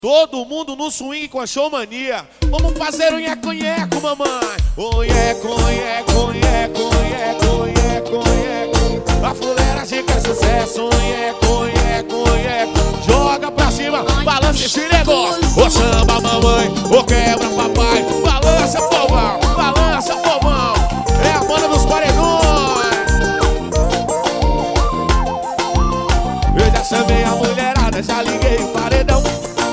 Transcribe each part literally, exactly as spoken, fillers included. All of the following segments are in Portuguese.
Todo mundo no swing com a showmania. Vamos fazer um nheco-nheco, mamãe. O nheco, nheco, nheco, nheco, nheco, nheco. A fuleiragem quer sucesso. Nheco, nheco, nheco. Joga pra cima, balança esse negócio. Ô samba, mamãe, ô quebra, papai. Balança, povão, balança, povão. É a banda dos paredões. Eu já chamei a mulherada, já liguei o paredão.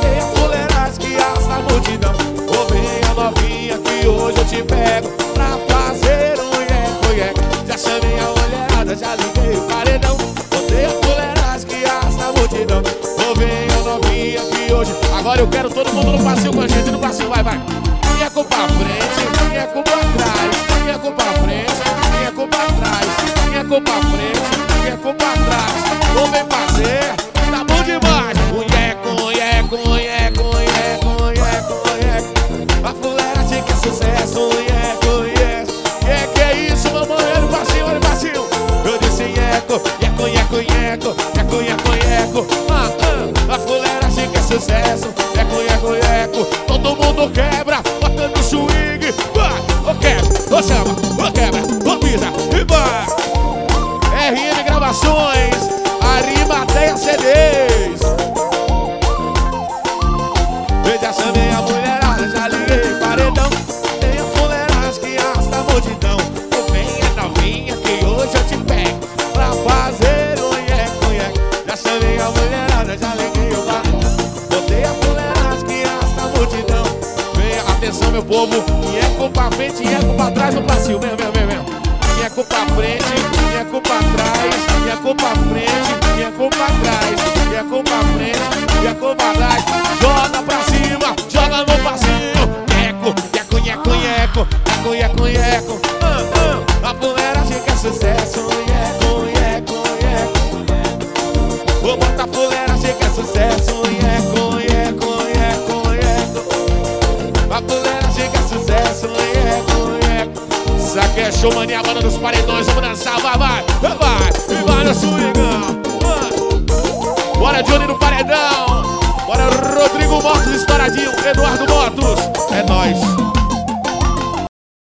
Ô venha novinha que hoje eu te pego pra fazer um nheco-nheco. Já chamei a olhada, já liguei o paredão. Botei a fuleiragem que arrasta a multidão. Ô venha novinha que hoje... Agora eu quero todo mundo no passinho com a gente, no passinho, vai, vai. Nheco pra frente, nheco pra trás. Nheco pra frente, nheco pra trás. Nheco pra frente, nheco pra trás. Ou vem fazer, tá bom demais. O nheco, nheco, nheco, nheco. A fuleiragem que é sucesso, nheco, nheco. Que que é isso, mamãe? Olha o passinho, olha o passinho. Eu disse nheco, nheco, nheco, nheco. Nheco, nheco, nheco. Ah, ah. A fuleiragem que é sucesso, nheco, nheco, nheco. Todo mundo quebra, botando swing. Vai, ô quebra, ô chama, ô quebra, ô pisa e vai. R M Gravações, Arimateia C Ds. Eu já chamei a mulherada, já liguei paredão. Tem a fuleiragem que arrasta a multidão. Ô venha novinha que hoje eu te pego pra fazer um nheco-nheco. Já chamei a mulherada, já liguei o paredão. Botei a fuleiragem que arrasta a multidão. Venha, atenção meu povo. Nheco pra frente, nheco pra trás, no passinho, vem, vem, vem, vem. Nheco pra frente, nheco pra trás. Nheco pra frente, nheco pra trás. Nheco pra frente, nheco pra trás. Joga pra cima, joga no passinho. Nheco, nheco, nheco, nheco. Nheco, nheco, nheco. Ah, ah. A fuleiragem que é sucesso. Nheco, nheco, nheco. Vou botar a fuleiragem que é sucesso. Nheco, nheco, nheco, nheco. A fuleiragem que é sucesso. Nheco, nheco. Isso aqui é show mania, banda dos paredões. Vamos dançar, vai, vai, vai. E vai no swingão. Bora Johnny no paredão. Bora Rodrigo Motos, estouradinho. Eduardo Motos. É nóis.